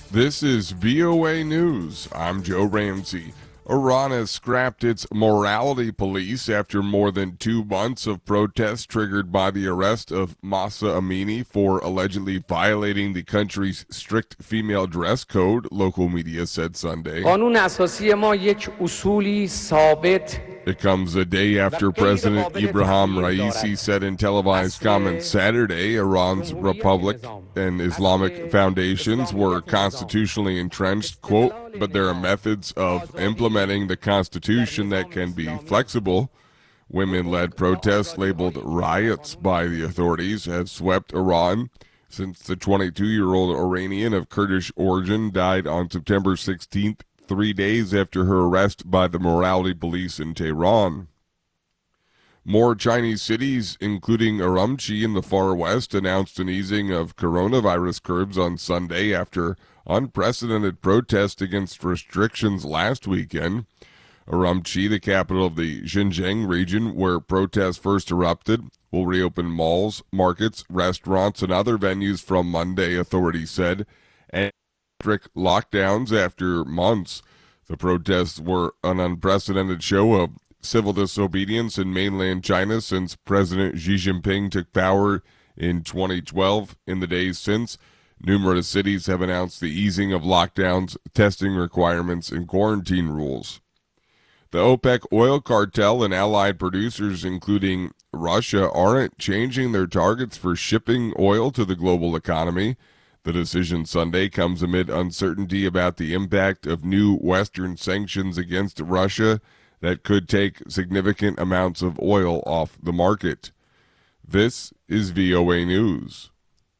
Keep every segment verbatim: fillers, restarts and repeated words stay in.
This is V O A News. I'm Joe Ramsey. Iran has scrapped its morality police after more than two months of protests triggered by the arrest of Mahsa Amini for allegedly violating the country's strict female dress code, local media said Sunday. قانون اساسی ما یک اصولی ثابت It comes a day after President Ibrahim Raisi said in televised comments Saturday Iran's Republic and Islamic foundations were constitutionally entrenched, quote, but there are methods of implementing the Constitution that can be flexible. Women-led protests labeled riots by the authorities have swept Iran since the twenty-two-year-old Iranian of Kurdish origin died on September sixteenth, three days after her arrest by the morality police in Tehran. More Chinese cities, including Urumqi in the far west, announced an easing of coronavirus curbs on Sunday after unprecedented protests against restrictions last weekend. Urumqi, the capital of the Xinjiang region, where protests first erupted, will reopen malls, markets, restaurants, and other venues from Monday, authorities said, and strict lockdowns after months. The protests were an unprecedented show of civil disobedience in mainland China since President Xi Jinping took power in twenty twelve. In the days since, numerous cities have announced the easing of lockdowns, testing requirements, and quarantine rules. The OPEC oil cartel and allied producers, including Russia, aren't changing their targets for shipping oil to the global economy. The decision Sunday comes amid uncertainty about the impact of new Western sanctions against Russia that could take significant amounts of oil off the market. This is V O A News.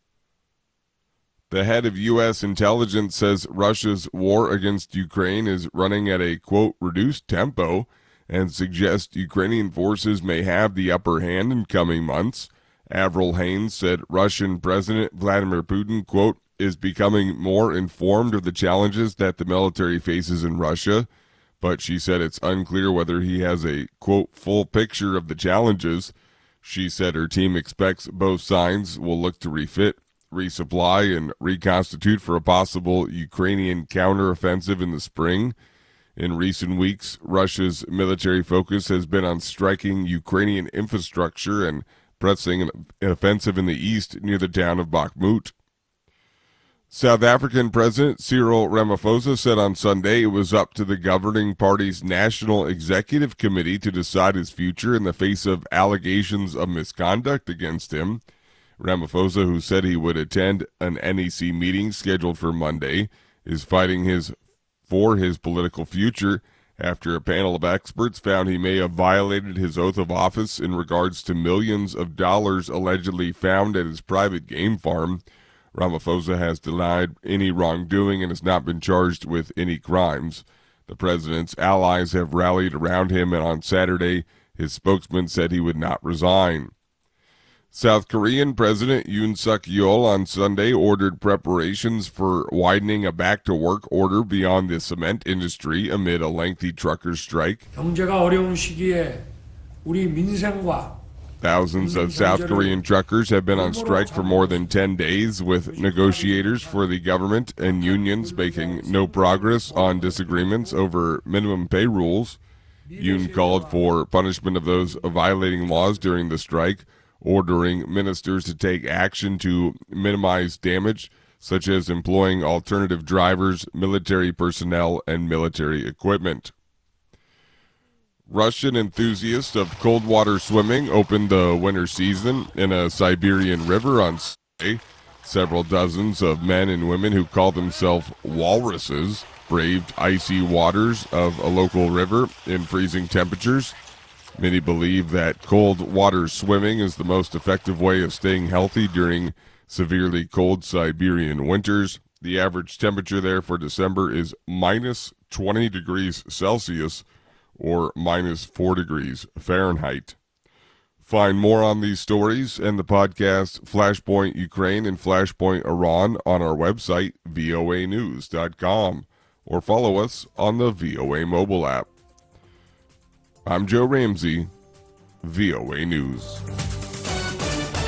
The head of U S intelligence says Russia's war against Ukraine is running at a, quote, reduced tempo and suggests Ukrainian forces may have the upper hand in coming months. Avril Haines said Russian President Vladimir Putin, quote, is becoming more informed of the challenges that the military faces in Russia, but she said it's unclear whether he has a, quote, full picture of the challenges. She said her team expects both sides will look to refit, resupply, and reconstitute for a possible Ukrainian counteroffensive in the spring. In recent weeks, Russia's military focus has been on striking Ukrainian infrastructure and pressing an offensive in the east near the town of Bakhmut. South African President Cyril Ramaphosa said on Sunday it was up to the governing party's National Executive Committee to decide his future in the face of allegations of misconduct against him. Ramaphosa, who said he would attend an N E C meeting scheduled for Monday, is fighting his for his political future after a panel of experts found he may have violated his oath of office in regards to millions of dollars allegedly found at his private game farm. Ramaphosa has denied any wrongdoing and has not been charged with any crimes. The president's allies have rallied around him, and on Saturday, his spokesman said he would not resign. South Korean President Yoon Suk-yeol on Sunday ordered preparations for widening a back-to-work order beyond the cement industry amid a lengthy truckers' strike. 경제가 어려운 시기에 우리 민생과 Thousands of South Korean truckers have been on strike for more than ten days, with negotiators for the government and unions making no progress on disagreements over minimum pay rules. Yoon called for punishment of those violating laws during the strike, ordering ministers to take action to minimize damage, such as employing alternative drivers, military personnel, and military equipment. Russian enthusiasts of cold water swimming opened the winter season in a Siberian river on Sunday. Several dozens of men and women who call themselves walruses braved icy waters of a local river in freezing temperatures. Many believe that cold water swimming is the most effective way of staying healthy during severely cold Siberian winters. The average temperature there for December is minus twenty degrees Celsius, or minus four degrees Fahrenheit. Find more on these stories and the podcast Flashpoint Ukraine and Flashpoint Iran on our website, V O A news dot com, or follow us on the V O A mobile app. I'm Joe Ramsey, V O A News.